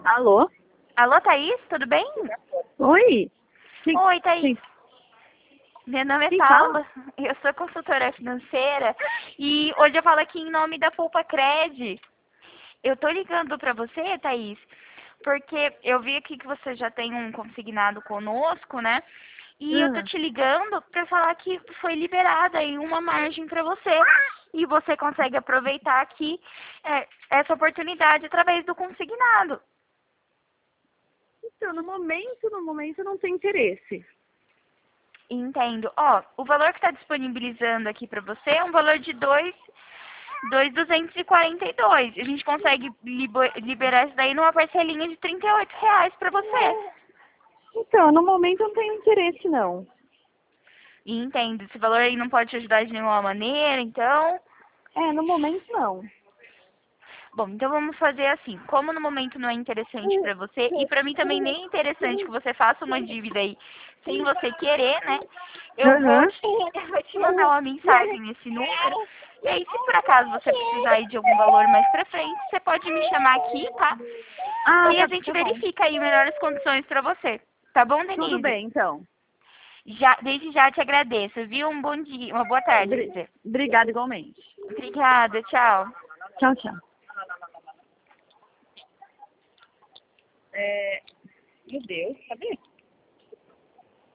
Alô? Alô, Thaís, tudo bem? Oi? Oi, Thaís. Quem, Meu nome é quem Paula, fala? eu sou consultora financeira e hoje eu falo aqui em nome da Poupa Cred. Eu tô ligando pra você, Thaís, porque eu vi aqui que você já tem um consignado conosco, né? E eu tô Ah, te ligando pra falar que foi liberada aí uma margem pra você. E você consegue aproveitar aqui essa oportunidade através do consignado. então, no momento eu não tenho interesse. Entendo. Ó, o valor que está disponibilizando aqui para você é um valor de 2.242. A gente consegue liberar isso daí numa parcelinha de R$ 38 para você. Então, no momento eu não tenho interesse, não. E entendo. Esse valor aí não pode te ajudar de nenhuma maneira, então. É, no momento não. Bom, então vamos fazer assim. Como no momento não é interessante para você, e para mim também nem é interessante que você faça uma dívida aí sem você querer, né? Eu vou Aham. te, eu vou te mandar uma mensagem nesse número. E aí, se por acaso você precisar aí de algum valor mais pra frente, você pode me chamar aqui, tá? E Ah, aí a gente tá bom. verifica aí melhores condições pra você. Tá bom, Tudo Denise? bem, então. Já, desde já te agradeço, viu? Um bom dia, uma boa tarde, quer dizer. Obrigada igualmente. Obrigada, tchau. Tchau, tchau. Meu Deus, cadê?